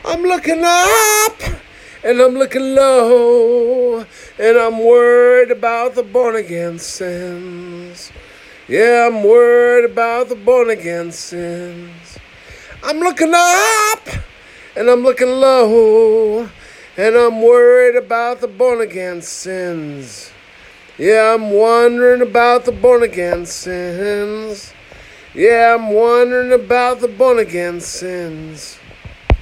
I'm looking up and I'm looking low, and I'm worried about the born again sins. Yeah, I'm worried about the born again sins. I'm looking up and I'm looking low, and I'm worried about the born again sins. Yeah, I'm wondering about the born again sins. Yeah, I'm wondering about the born again sins.